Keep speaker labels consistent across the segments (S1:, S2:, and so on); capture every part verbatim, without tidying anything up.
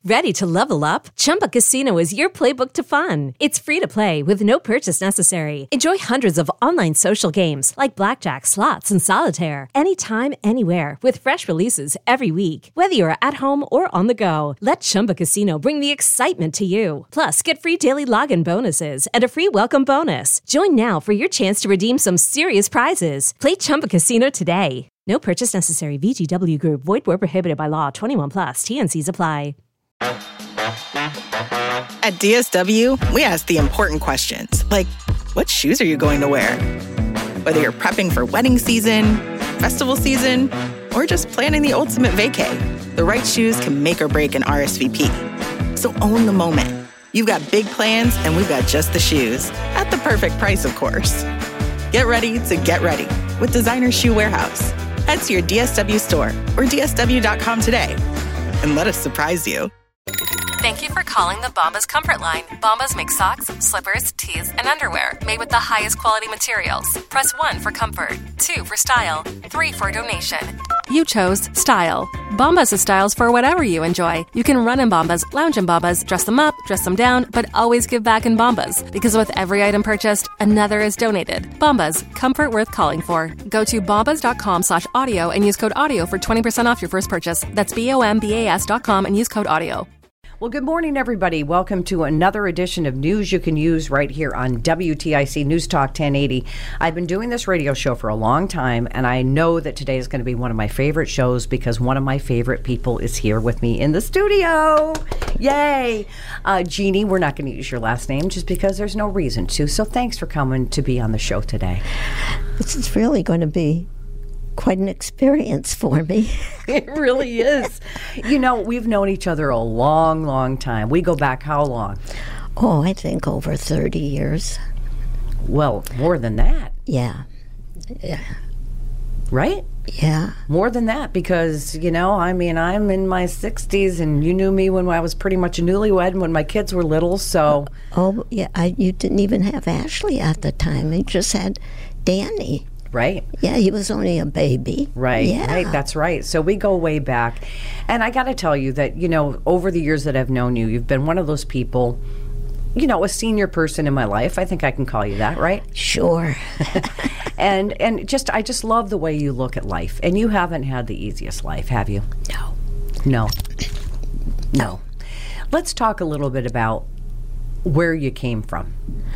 S1: Ready to level up? Chumba Casino is your playbook to fun. It's free to play with no purchase necessary. Enjoy hundreds of online social games like blackjack, slots, and solitaire anytime, anywhere with fresh releases every week. Whether you're at home or on the go, let Chumba Casino bring the excitement to you. Plus, get free daily login bonuses and a free welcome bonus. Join now for your chance to redeem some serious prizes. Play Chumba Casino today. No purchase necessary. V G W Group. Void where prohibited by law. twenty-one plus. T N Cs apply.
S2: At D S W, we ask the important questions, like, what shoes are you going to wear? Whether you're prepping for wedding season, festival season, or just planning the ultimate vacay, the right shoes can make or break an R S V P. So own the moment. You've got big plans, and we've got just the shoes. At the perfect price, of course. Get ready to get ready with Designer Shoe Warehouse. Head to your D S W store or D S W dot com today and let us surprise you.
S3: Thank you for calling the Bombas Comfort Line. Bombas make socks, slippers, tees, and underwear made with the highest quality materials. Press one for comfort, two for style, three for donation. You chose style. Bombas has styles for whatever you enjoy. You can run in Bombas, lounge in Bombas, dress them up, dress them down, but always give back in Bombas. Because with every item purchased, another is donated. Bombas, comfort worth calling for. Go to bombas.com slash audio and use code audio for twenty percent off your first purchase. That's B-O-M-B-A-S dot com and use code audio.
S4: Well, good morning, everybody. Welcome to another edition of News You Can Use right here on W T I C News Talk ten eighty. I've been doing this radio show for a long time, and I know that today is going to be one of my favorite shows because one of my favorite people is here with me in the studio. Yay! Uh, Jeannie, we're not going to use your last name just because there's no reason to, so thanks for coming to be on the show today.
S5: This is really going to be quite an experience for me.
S4: It really is. You know, we've known each other a long, long time. We go back how long?
S5: Oh, I think over thirty years.
S4: Well, more than that.
S5: Yeah. Yeah.
S4: Right?
S5: Yeah.
S4: More than that because, you know, I mean, I'm in my sixties and you knew me when I was pretty much a newlywed and when my kids were little, so.
S5: Oh, yeah. I, you didn't even have Ashley at the time. You just had Danny.
S4: Right.
S5: Yeah, he was only a baby.
S4: Right,
S5: yeah.
S4: right, that's right. So we go way back. And I got to tell you that, you know, over the years that I've known you, you've been one of those people, you know, a senior person in my life. I think I can call you that, right?
S5: Sure.
S4: and and just, I just love the way you look at life. And you haven't had the easiest life, have you?
S5: No.
S4: No. No. Let's talk a little bit about where you came from.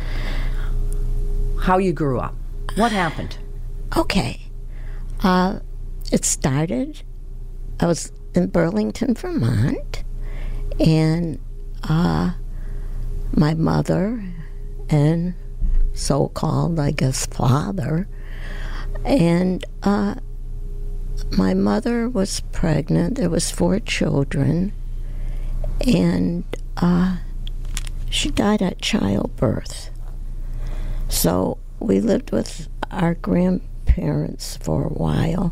S4: How you grew up. What happened?
S5: Okay. Uh, it started, I was in Burlington, Vermont, and uh, my mother and so-called, I guess, father, and uh, my mother was pregnant. There was four children, and uh, she died at childbirth. So we lived with our grandparents parents for a while,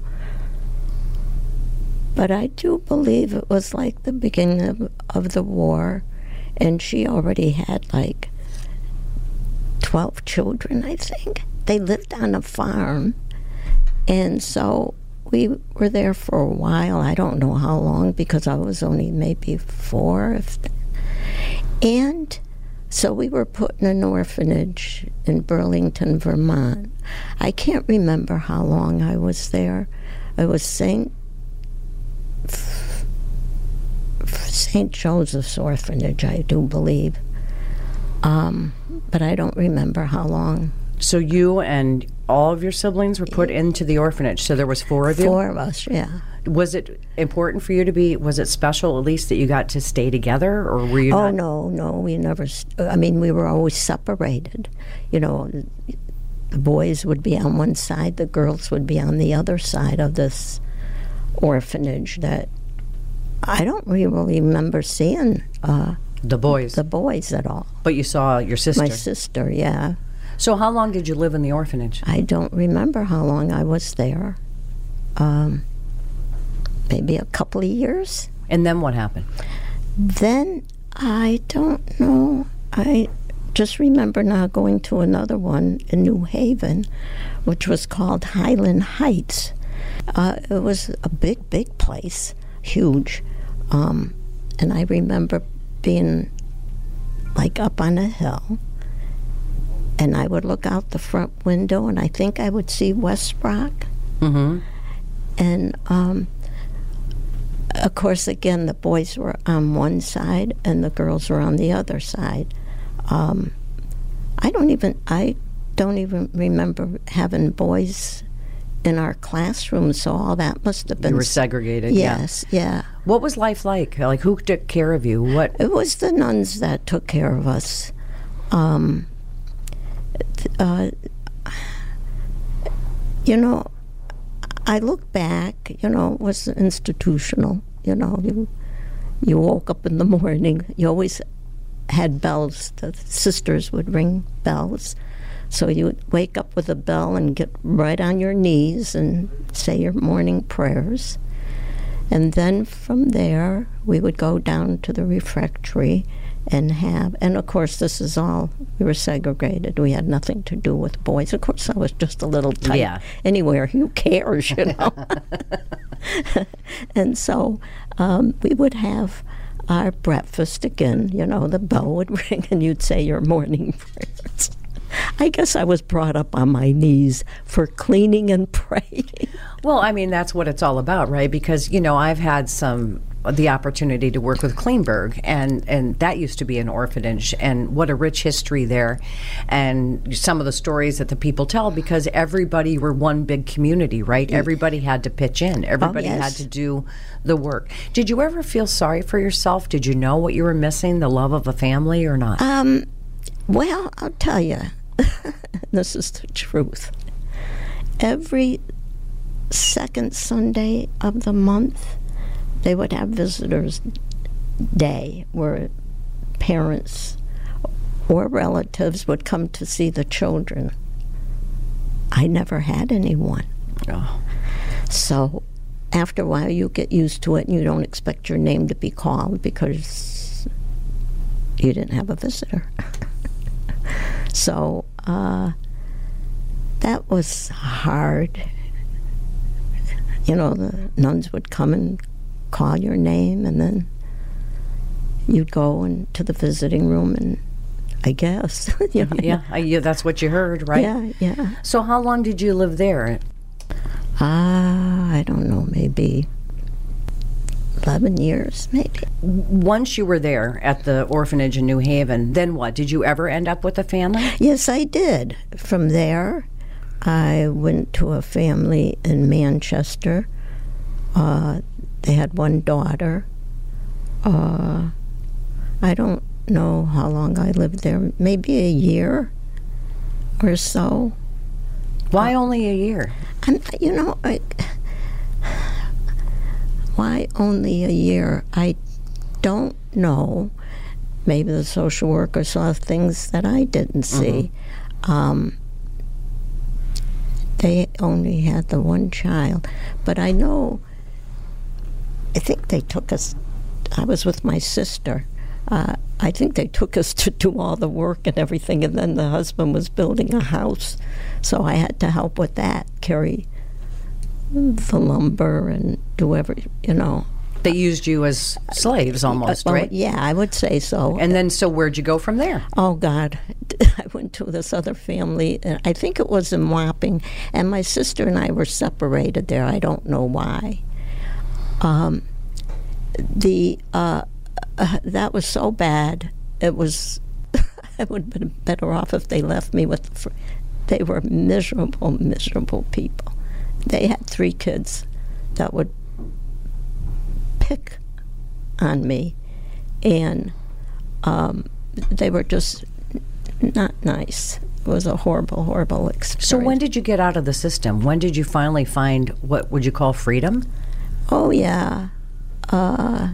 S5: but I do believe it was like the beginning of, of the war, and she already had like twelve children, I think. They lived on a farm, and so we were there for a while. I don't know how long because I was only maybe four, if th- and so we were put in an orphanage in Burlington, Vermont. I can't remember how long I was there. It was Saint Saint Joseph's Orphanage, I do believe. Um, but I don't remember how long.
S4: So you and all of your siblings were put into the orphanage. So there was four of you?
S5: Four of us, yeah.
S4: Was it important for you to be, was it special at least that you got to stay together, or were you
S5: Oh,
S4: not?
S5: no, no, we never, st- I mean, we were always separated. You know, the boys would be on one side, the girls would be on the other side of this orphanage that I don't really remember seeing uh,
S4: the boys.
S5: The boys at all.
S4: But you saw your sister.
S5: My sister, yeah.
S4: So how long did you live in the orphanage?
S5: I don't remember how long I was there. Um, maybe a couple of years.
S4: And then what happened?
S5: Then I don't know. I just remember now going to another one in New Haven, which was called Highland Heights. Uh, it was a big, big place, huge. Um, and I remember being like up on a hill, and I would look out the front window, and I think I would see West Rock.
S4: Mm-hmm.
S5: And um, of course, again, the boys were on one side and the girls were on the other side. Um, I don't even I don't even remember having boys in our classroom, so all that must have been...
S4: You were segregated,
S5: yes,
S4: yeah.
S5: yeah.
S4: What was life like? Like, who took care of you? What?
S5: It was the nuns that took care of us. Um, uh, you know, I look back, you know, it was institutional. You know, you, you woke up in the morning, you always had bells. The sisters would ring bells. So you would wake up with a bell and get right on your knees and say your morning prayers. And then from there, we would go down to the refectory and have, and of course this is all, we were segregated. We had nothing to do with boys. Of course I was just a little tight.
S4: Yeah.
S5: Anywhere, who cares, you know? And so um, we would have our breakfast again. You know, the bell would ring and you'd say your morning prayers. I guess I was brought up on my knees for cleaning and praying.
S4: Well, I mean, that's what it's all about, right? Because, you know, I've had some, the opportunity to work with Kleinberg, and, and that used to be an orphanage, and what a rich history there, and some of the stories that the people tell, because everybody were one big community, right? Everybody had to pitch in. Everybody
S5: Oh, yes.
S4: had to do the work. Did you ever feel sorry for yourself? Did you know what you were missing, the love of a family, or not?
S5: Um, well, I'll tell you, this is the truth. Every second Sunday of the month, they would have visitors' day where parents or relatives would come to see the children. I never had anyone.
S4: Oh.
S5: So after a while, you get used to it and you don't expect your name to be called because you didn't have a visitor. So uh, that was hard. You know, the nuns would come and call your name, and then you'd go into the visiting room, and I guess. you know,
S4: Yeah, I, yeah, that's what you heard, right?
S5: Yeah, yeah.
S4: So how long did you live there?
S5: Ah, uh, I don't know, maybe eleven years, maybe.
S4: Once you were there at the orphanage in New Haven, then what? Did you ever end up with a family?
S5: Yes, I did. From there, I went to a family in Manchester. Uh, they had one daughter. Uh, I don't know how long I lived there, maybe a year or so.
S4: Why only a year?
S5: And, you know, I, why only a year? I don't know. Maybe the social worker saw things that I didn't see. Mm-hmm. Um, they only had the one child. But I know, I think they took us, I was with my sister. Uh, I think they took us to do all the work and everything, and then the husband was building a house. So I had to help with that, carry the lumber and do every, you know.
S4: They used you as slaves almost,
S5: uh,
S4: right?
S5: Yeah, I would say so.
S4: And then, so where'd you go from there?
S5: Oh, God. I went to this other family, and I think it was in Wapping, and my sister and I were separated there. I don't know why. Um, the uh, uh, that was so bad. It was, I would have been better off if they left me with the fr- they were miserable, miserable people. They had three kids that would pick on me, and um, they were just not nice. It was a horrible, horrible experience.
S4: So when did you get out of the system? When did you finally find what would you call freedom?
S5: Oh, yeah. Uh,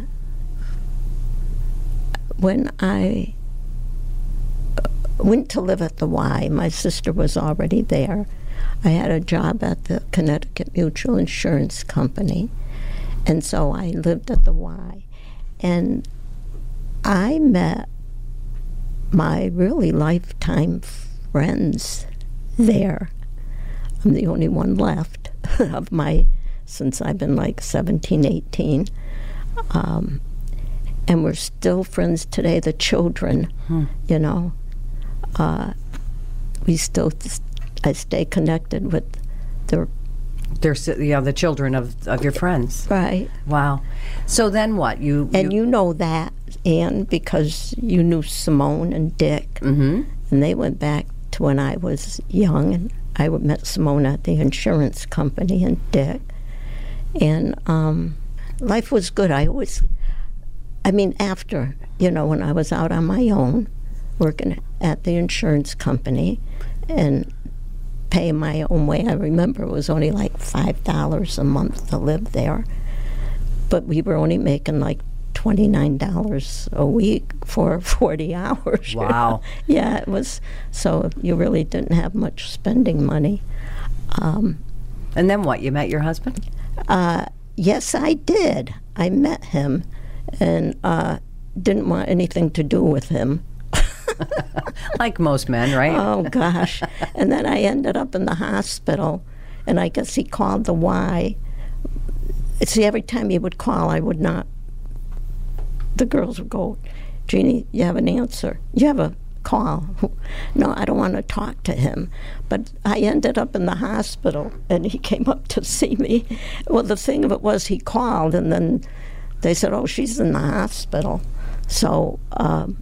S5: when I went to live at the Y, my sister was already there. I had a job at the Connecticut Mutual Insurance Company, and so I lived at the Y. And I met my really lifetime friends there. I'm the only one left of my, since I've been like seventeen, eighteen. Um, and we're still friends today. The children, hmm. you know, uh, we still, I stay connected with their.
S4: They're, yeah, the children of, of your friends.
S5: Right.
S4: Wow. So then what? You, you
S5: And you know that, Ann, because you knew Simone and Dick.
S4: Mm-hmm.
S5: And they went back to when I was young, and I met Simone at the insurance company and Dick. And um, life was good. I always, I mean, after, you know, when I was out on my own, working at the insurance company and paying my own way. I remember it was only like five dollars a month to live there. But we were only making like twenty-nine dollars a week for forty hours.
S4: Wow.
S5: Yeah, it was, so you really didn't have much spending money. Um,
S4: and then what? You met your husband?
S5: Uh, yes, I did. I met him and uh, didn't want anything to do with him.
S4: Like most men, right?
S5: Oh, gosh. And then I ended up in the hospital, and I guess he called the Y. See, every time he would call, I would not. The girls would go, Jeannie, you have an answer. You have a call. No, I don't want to talk to him. But I ended up in the hospital, and he came up to see me. Well, the thing of it was he called, and then they said, oh, she's in the hospital. So um,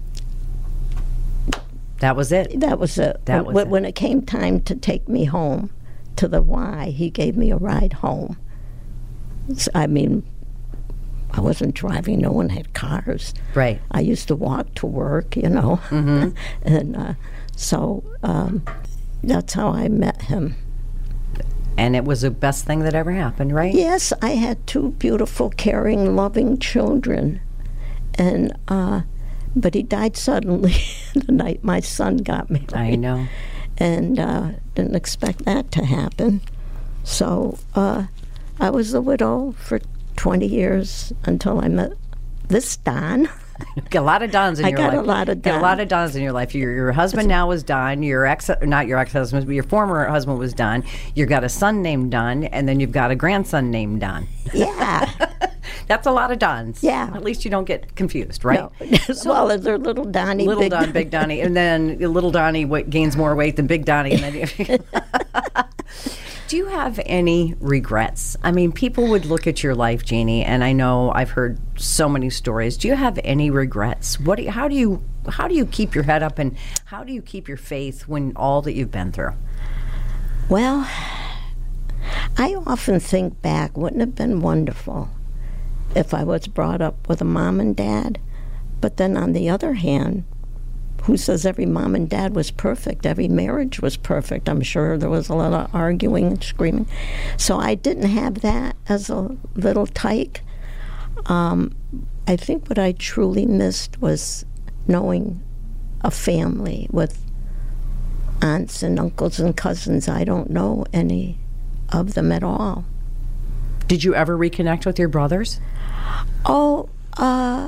S4: that was it?
S5: That was it.
S4: That was
S5: when,
S4: it.
S5: when it came time to take me home to the Y, he gave me a ride home. I mean, I wasn't driving. No one had cars.
S4: Right.
S5: I used to walk to work, you know.
S4: Mm-hmm.
S5: and uh, so um, that's how I met him.
S4: And it was the best thing that ever happened, right?
S5: Yes, I had two beautiful, caring, loving children. And uh, but he died suddenly the night my son got married.
S4: I know.
S5: And uh, didn't expect that to happen. So uh, I was a widow for twenty years until I met this Don.
S4: Got a lot of Dons in
S5: I
S4: your
S5: got
S4: life.
S5: a lot of
S4: Got
S5: Dons.
S4: a lot of Dons in your life. Your, your husband now is Don. Your ex, not your ex-husband, but your former husband was Don. You've got a son named Don, and then you've got a grandson named Don.
S5: Yeah.
S4: That's a lot of Dons.
S5: Yeah.
S4: At least you don't get confused, right?
S5: No. So, well, is there little Donnie,
S4: little
S5: big
S4: Don, big Donnie, and then little Donnie w- gains more weight than big Donnie. And then do you have any regrets? I mean, people would look at your life, Jeannie, and I know I've heard so many stories. Do you have any regrets? What? Do you, how do you how do you keep your head up, and how do you keep your faith when all that you've been through?
S5: Well, I often think back, wouldn't it have been wonderful if I was brought up with a mom and dad? But then on the other hand, who says every mom and dad was perfect? Every marriage was perfect. I'm sure there was a lot of arguing and screaming. So I didn't have that as a little tyke. Um, I think what I truly missed was knowing a family with aunts and uncles and cousins. I don't know any of them at all.
S4: Did you ever reconnect with your brothers?
S5: Oh, uh...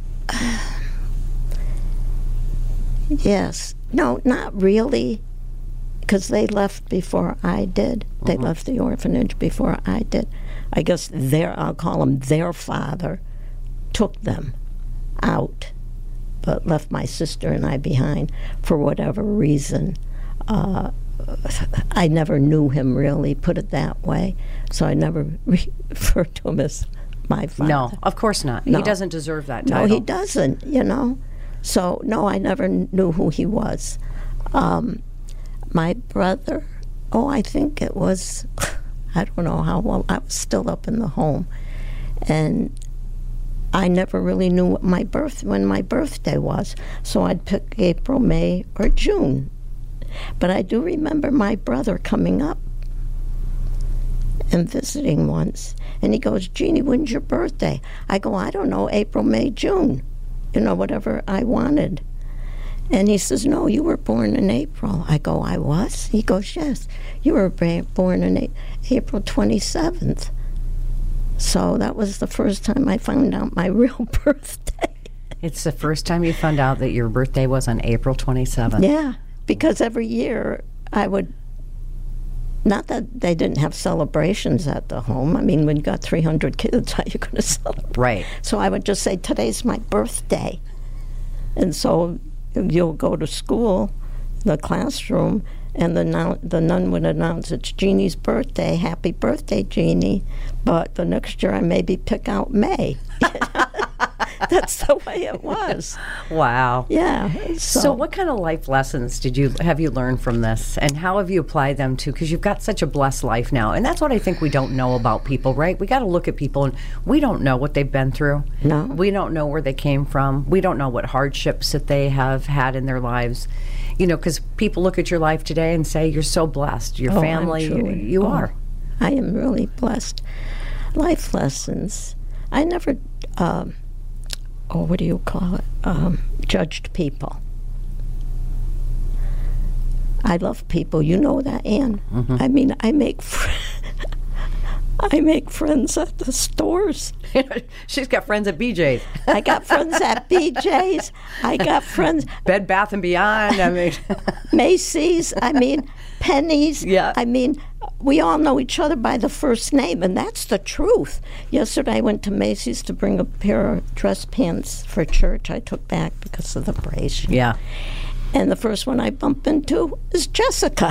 S5: yes. No, not really, because they left before I did. They mm-hmm. left the orphanage before I did. I guess their, I'll call them their father, took them out, but left my sister and I behind for whatever reason. Uh, I never knew him, really, put it that way, so I never referred to him as my father.
S4: No, of course not.
S5: No.
S4: He doesn't deserve that title.
S5: No, he doesn't, you know. So, no, I never knew who he was. Um, my brother, oh, I think it was, I don't know how long, I was still up in the home. And I never really knew what my birth, when my birthday was. So I'd pick April, May, or June. But I do remember my brother coming up and visiting once. And he goes, Jeannie, when's your birthday? I go, I don't know, April, May, June. You know, whatever I wanted. And he says, no, you were born in April. I go, I was? He goes, yes, you were ba- born in a- April twenty-seventh. So that was the first time I found out my real birthday.
S4: It's the first time you found out that your birthday was on April twenty-seventh.
S5: Yeah, because every year I would Not that they didn't have celebrations at the home. I mean, when you got three hundred kids, how are you going to celebrate?
S4: Right.
S5: So I would just say, today's my birthday. And so you'll go to school, the classroom, and the, nun, the nun would announce, it's Jeannie's birthday, happy birthday, Jeannie. But the next year I maybe pick out May. That's the way it was.
S4: Wow.
S5: Yeah.
S4: So,
S5: So,
S4: what kind of life lessons did you have you learned from this, and how have you applied them to? Because you've got such a blessed life now, and that's what I think we don't know about people, right? We got to look at people, and we don't know what they've been through.
S5: No.
S4: We don't know where they came from. We don't know what hardships that they have had in their lives. You know, because people look at your life today and say you're so blessed. Your
S5: Oh, I'm
S4: family, you,
S5: truly-
S4: you
S5: oh,
S4: are.
S5: I am really blessed. Life lessons. I never, um, oh, what do you call it? Um, judged people. I love people. You know that, Ann.
S4: Mm-hmm.
S5: I mean, I make fr- I make friends at the stores.
S4: She's got friends at B J's,
S5: I got friends at B J's. I got friends
S4: Bed Bath and Beyond. I mean,
S5: Macy's. I mean, Penny's.
S4: Yeah.
S5: I mean, we all know each other by the first name, and that's the truth. Yesterday, I went to Macy's to bring a pair of dress pants for church. I took back because of the brace.
S4: yeah.
S5: And the first one I bump into is Jessica.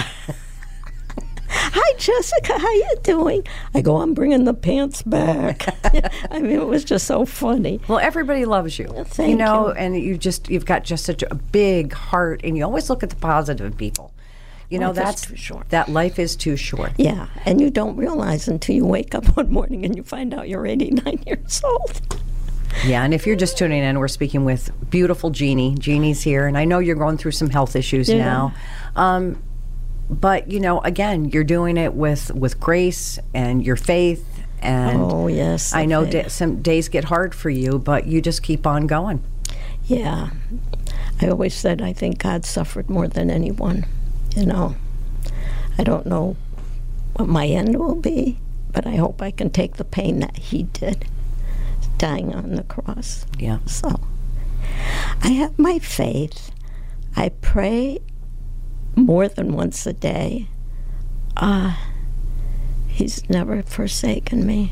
S5: Hi, Jessica. How you doing? I go, I'm bringing the pants back. I mean, it was just so funny.
S4: Well, everybody loves you.
S5: Thank
S4: you know,
S5: you.
S4: and you just you've got just such a big heart, and you always look at the positive in people. You know,
S5: Life is
S4: that's
S5: too short.
S4: that life is too short.
S5: Yeah, and you don't realize until you wake up one morning and you find out you're eighty-nine years old.
S4: Yeah, and if you're just tuning in, we're speaking with beautiful Jeannie. Jeannie's here, and I know you're going through some health issues
S5: Yeah.
S4: now. Um, but you know, again, you're doing it with with grace and your faith. And
S5: Oh, yes,
S4: I
S5: the
S4: know
S5: faith.
S4: da- some days get hard for you, but you just keep on going.
S5: Yeah. I always said I think God suffered more than anyone. You know, I don't know what my end will be, but I hope I can take the pain that he did, dying on the cross.
S4: Yeah.
S5: So I have my faith. I pray more than once a day. Uh, he's never forsaken me,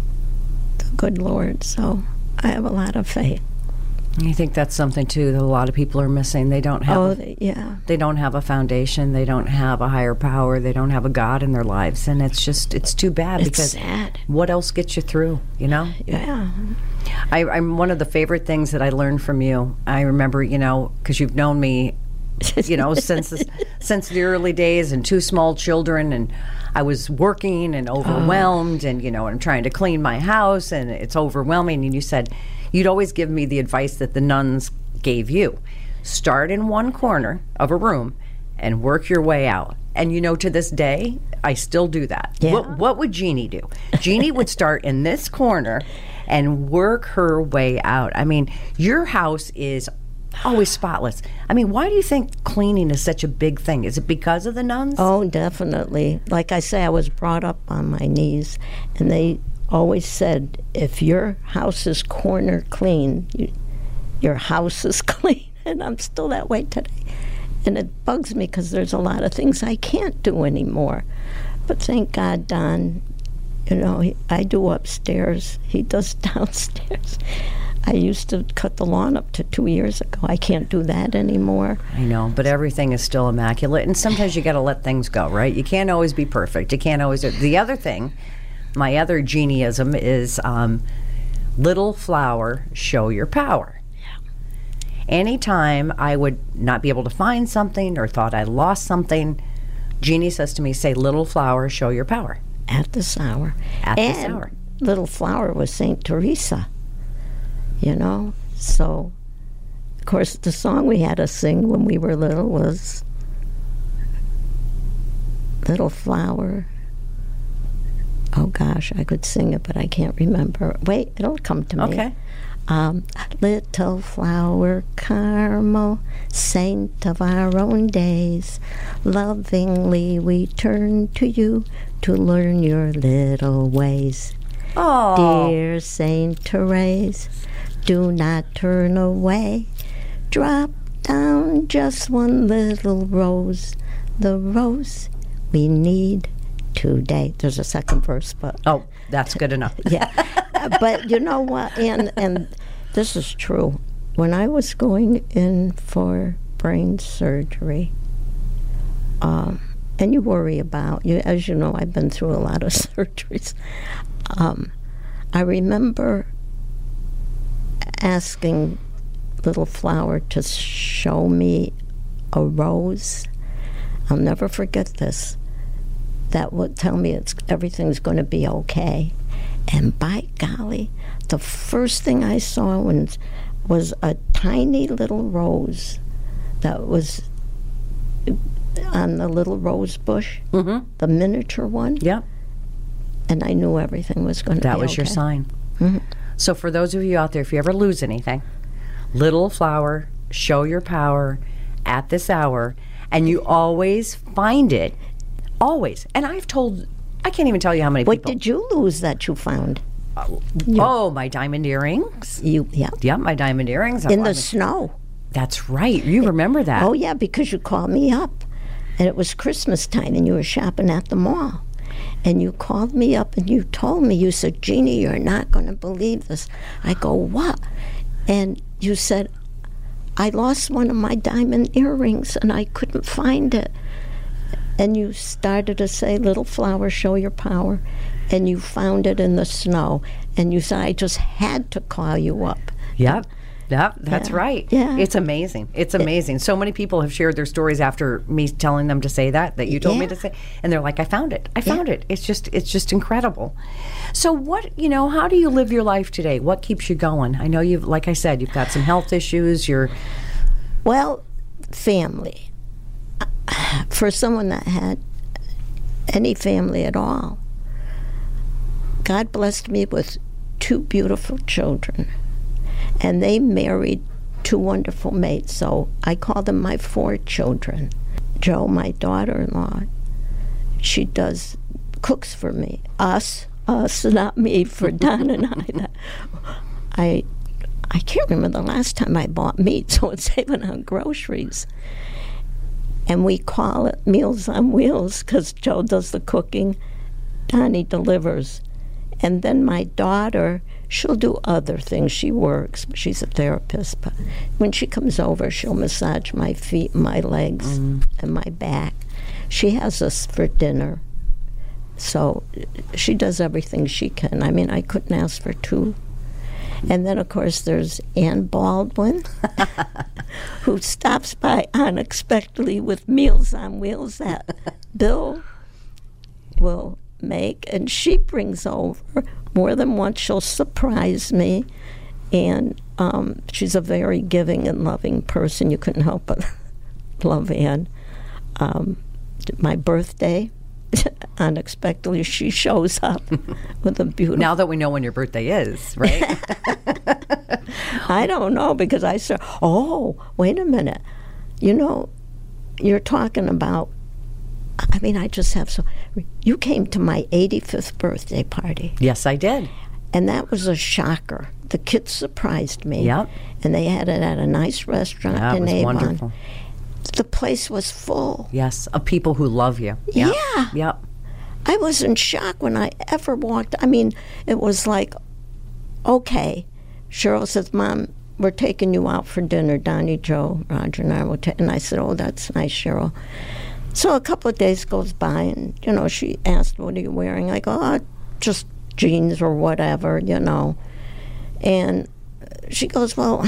S5: the good Lord. So I have a lot of faith.
S4: I think that's something too that a lot of people are missing. They don't have
S5: Oh,
S4: a,
S5: th- yeah.
S4: they don't have a foundation. They don't have a higher power. They don't have a God in their lives, and it's just it's too bad
S5: It's
S4: because
S5: sad.
S4: what else gets you through? You know.
S5: Yeah.
S4: I, I'm one of the favorite things that I learned from you. I remember, you know, because you've known me, you know, since the, since the early days, and two small children, and I was working and overwhelmed, and you know, I'm trying to clean my house, and it's overwhelming. And you said you'd always give me the advice that the nuns gave you: start in one corner of a room and work your way out. And you know, to this day, I still do that.
S5: Yeah.
S4: What, what would Jeannie do? Jeannie would start in this corner and work her way out. I mean, your house is always spotless. I mean, why do you think cleaning is such a big thing? Is it because of the nuns?
S5: Oh, definitely. Like I say, I was brought up on my knees, and they always said, if your house is corner clean, you, your house is clean. And I'm still that way today. And it bugs me because there's a lot of things I can't do anymore. But thank God, Don, you know, he, I do upstairs. He does downstairs. I used to cut the lawn up to two years ago. I can't do that anymore.
S4: I know, but everything is still immaculate. And sometimes you got to let things go, right? You can't always be perfect. You can't always. The other thing, my other genieism is um, little flower, show your power. Anytime I would not be able to find something or thought I lost something, Jeannie says to me, say, little flower, show your power.
S5: At this hour.
S4: At
S5: and
S4: this hour.
S5: Little flower was Saint Teresa, you know? So, of course, the song we had to sing when we were little was Little Flower. Oh, gosh, I could sing it, but I can't remember. Wait, it'll come to me.
S4: Okay.
S5: Um, little flower Carmel, saint of our own days, lovingly we turn to you to learn your little ways.
S4: Oh,
S5: Dear Saint Therese, do not turn away. Drop down just one little rose, the rose we need today. There's a second verse, but
S4: Oh, that's good enough.
S5: yeah. But you know what? And and this is true. When I was going in for brain surgery, um, and you worry about you, as you know, I've been through a lot of surgeries. Um, I remember asking Little Flower to show me a rose. I'll never forget this. That would tell me it's everything's going to be okay. And by golly, the first thing I saw was, was a tiny little rose that was on the little rose bush,
S4: Mm-hmm.
S5: the miniature one.
S4: Yep.
S5: And I knew everything was going to be
S4: That
S5: okay.
S4: was your sign.
S5: Mhm.
S4: So for those of you out there, if you ever lose anything, Little Flower, show your power at this hour, and you always find it. Always. And I've told, I can't even tell you how many
S5: What
S4: people.
S5: did you lose that you found?
S4: Oh, my diamond earrings.
S5: You, yeah.
S4: Yep, my diamond earrings.
S5: In
S4: I
S5: the
S4: mean,
S5: snow.
S4: That's right. You remember that.
S5: Oh, yeah, because you called me up. And it was Christmas time, and you were shopping at the mall. And you called me up, and you told me, you said, Jeannie, you're not going to believe this. I go, what? And you said, I lost one of my diamond earrings, and I couldn't find it. And you started to say, Little Flower, show your power. And you found it in the snow. And you said, I just had to call you up.
S4: Yep. Yep, that's
S5: Yeah.
S4: right.
S5: Yeah.
S4: It's amazing. It's amazing. So many people have shared their stories after me telling them to say that, that you told me
S5: Yeah.
S4: to say. And they're like, I found it. I found it. It's just it's just incredible. So what, you know, how do you live your life today? What keeps you going? I know you've, like I said, you've got some health issues. You're,
S5: Well, family. For someone that had any family at all, God blessed me with two beautiful children. And they married two wonderful mates, so I call them my four children. Jo, my daughter-in-law, she does, cooks for me. Us, us, not me, for Don and I. I I can't remember the last time I bought meat, so it's saving on groceries. And we call it Meals on Wheels because Jo does the cooking, Donnie delivers. And then my daughter, she'll do other things. She works, but she's a therapist. But when she comes over, she'll massage my feet, my legs,
S4: Mm.
S5: and my back. She has us for dinner. So she does everything she can. I mean, I couldn't ask for two. And then, of course, there's Ann Baldwin, who stops by unexpectedly with Meals on Wheels that Bill will make, and she brings over more than once. She'll surprise me, and um, she's a very giving and loving person. You couldn't help but love Ann. Um, my birthday, unexpectedly, she shows up with a beautiful.
S4: now that we know when your birthday is, right?
S5: I don't know, because I said, oh, wait a minute. You know, you're talking about, I mean, I just have so, you came to my eighty-fifth birthday party,
S4: Yes, I did.
S5: and that was a shocker. The kids surprised me.
S4: Yep.
S5: And they had it at a nice restaurant
S4: That
S5: in
S4: was
S5: Avon.
S4: wonderful.
S5: The place was full.
S4: Yes, of people who love you. Yep.
S5: Yeah.
S4: Yep.
S5: I was in shock when I ever walked. I mean, it was like, okay. Cheryl says, Mom, we're taking you out for dinner. Donnie, Jo, Roger, and I will take. And I said, oh, that's nice, Cheryl. So a couple of days goes by, and, you know, she asked, what are you wearing? I go, oh, just jeans or whatever, you know. And she goes, well,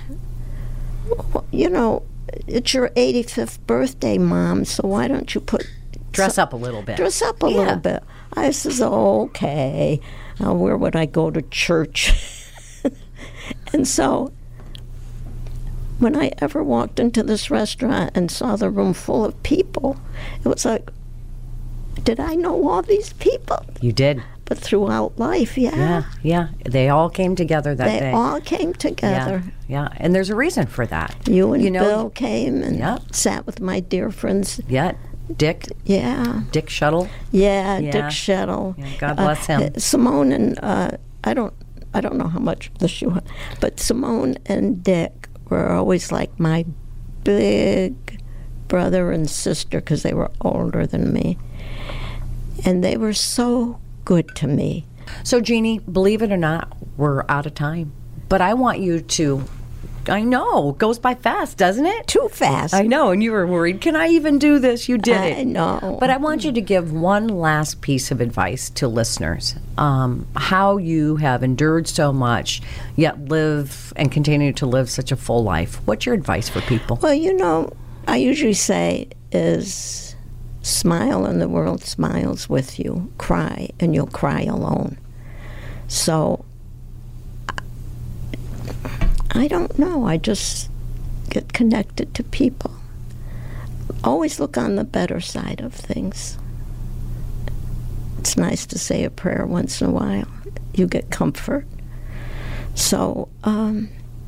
S5: you know, it's your eighty-fifth birthday, Mom, so why don't you put...
S4: Dress up a little bit.
S5: Dress up a
S4: Yeah.
S5: little bit. I says, oh, okay. Uh, where would I go to church? And so when I ever walked into this restaurant and saw the room full of people, it was like, did I know all these people?
S4: You did.
S5: But throughout life, yeah.
S4: Yeah, yeah. They all came together that
S5: They
S4: day.
S5: all came together.
S4: Yeah, yeah. And there's a reason for that.
S5: You and
S4: You know-
S5: Bill came and
S4: Yep.
S5: sat with my dear friends.
S4: Yeah. Dick,
S5: Yeah.
S4: Dick Shuttle.
S5: Yeah,
S4: Yeah.
S5: Dick Shettle.
S4: Yeah, God bless him.
S5: Uh, Simone and uh, I don't, I don't know how much the shoe, but Simone and Dick were always like my big brother and sister because they were older than me. And they were so good to me.
S4: So, Jeannie, believe it or not, we're out of time. But I want you to, I know, it goes by fast, doesn't it?
S5: Too fast.
S4: I know, and you were worried, can I even do this? You did it.
S5: I know.
S4: But I want you to give one last piece of advice to listeners. Um, how you have endured so much, yet live and continue to live such a full life. What's your advice for people?
S5: Well, you know, I usually say is smile and the world smiles with you. Cry and you'll cry alone. So I don't know. I just get connected to people. Always look on the better side of things. It's nice to say a prayer once in a while. You get comfort. So, um...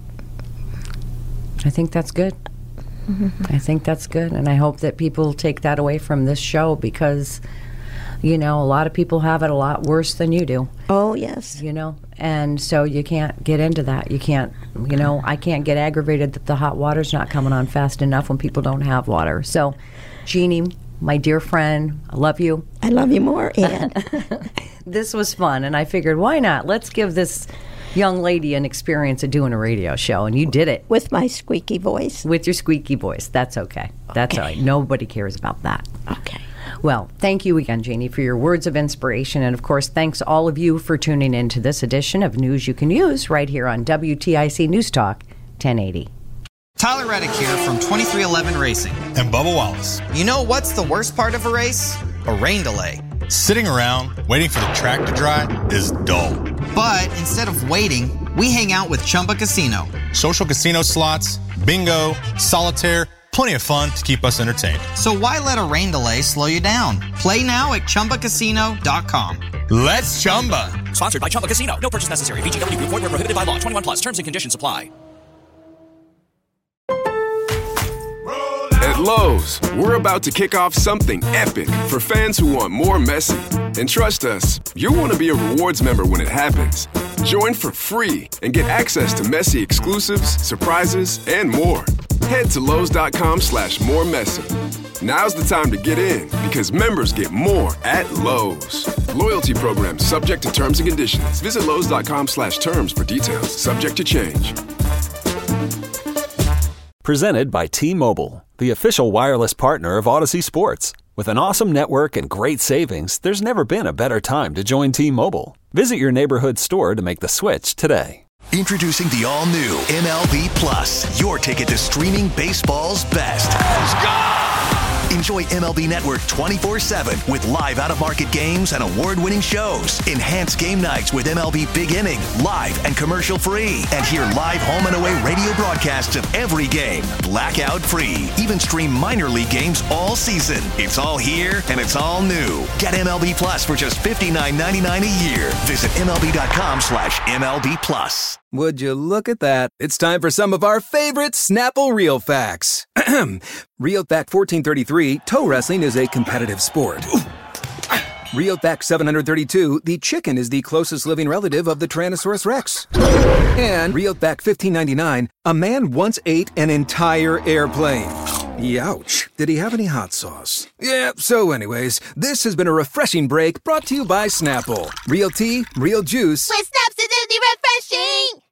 S4: I think that's good. Mm-hmm. I think that's good. And I hope that people take that away from this show because, you know, a lot of people have it a lot worse than you do.
S5: Oh, yes.
S4: You know, and so you can't get into that. You can't, you know, I can't get aggravated that the hot water's not coming on fast enough when people don't have water. So, Jeannie, my dear friend, I love you.
S5: I love you more, Ann.
S4: This was fun, and I figured, why not? Let's give this young lady an experience of doing a radio show, and you did it.
S5: With my squeaky voice?
S4: With your squeaky voice. That's okay. That's
S5: okay.
S4: all right. Nobody cares about that.
S5: Okay.
S4: Well, thank you again, Jeannie, for your words of inspiration. And, of course, thanks all of you for tuning in to this edition of News You Can Use right here on W T I C News Talk ten eighty.
S6: Tyler Reddick here from twenty-three eleven Racing.
S7: And Bubba Wallace.
S6: You know what's the worst part of a race? A rain delay.
S7: Sitting around waiting for the track to dry is dull.
S6: But instead of waiting, we hang out with Chumba Casino.
S7: Social casino slots, bingo, solitaire, plenty of fun to keep us entertained.
S6: So why let a rain delay slow you down? Play now at Chumba Casino dot com.
S7: Let's Chumba.
S8: Sponsored by Chumba Casino. No purchase necessary. V G W Group. Void where prohibited by law. twenty-one plus. Terms and conditions apply.
S9: At Lowe's, we're about to kick off something epic for fans who want more Messi. And trust us, you'll want to be a rewards member when it happens. Join for free and get access to Messi exclusives, surprises, and more. Head to Lowe's.com slash more Messi. Now's the time to get in because members get more at Lowe's. Loyalty program subject to terms and conditions. Visit Lowe's.com slash terms for details. Subject to change.
S10: Presented by T-Mobile, the official wireless partner of Odyssey Sports. With an awesome network and great savings, there's never been a better time to join T-Mobile. Visit your neighborhood store to make the switch today.
S11: Introducing the all-new M L B Plus, your ticket to streaming baseball's best. Let's go! Enjoy M L B Network twenty-four seven with live out-of-market games and award-winning shows. Enhanced game nights with M L B Big Inning, live and commercial-free. And hear live home and away radio broadcasts of every game, blackout-free. Even stream minor league games all season. It's all here and it's all new. Get M L B Plus for just fifty-nine ninety-nine a year. Visit MLB.com slash MLB Plus.
S12: Would you look at that? It's time for some of our favorite Snapple Real Facts. Real Fact fourteen thirty-three, toe wrestling is a competitive sport. Real Fact seven thirty-two, the chicken is the closest living relative of the Tyrannosaurus Rex. And Real Fact fifteen ninety-nine, a man once ate an entire airplane. Youch. Did he have any hot sauce? Yeah, so anyways, this has been a refreshing break brought to you by Snapple. Real tea, real juice.
S13: With Snap's acidity refreshing!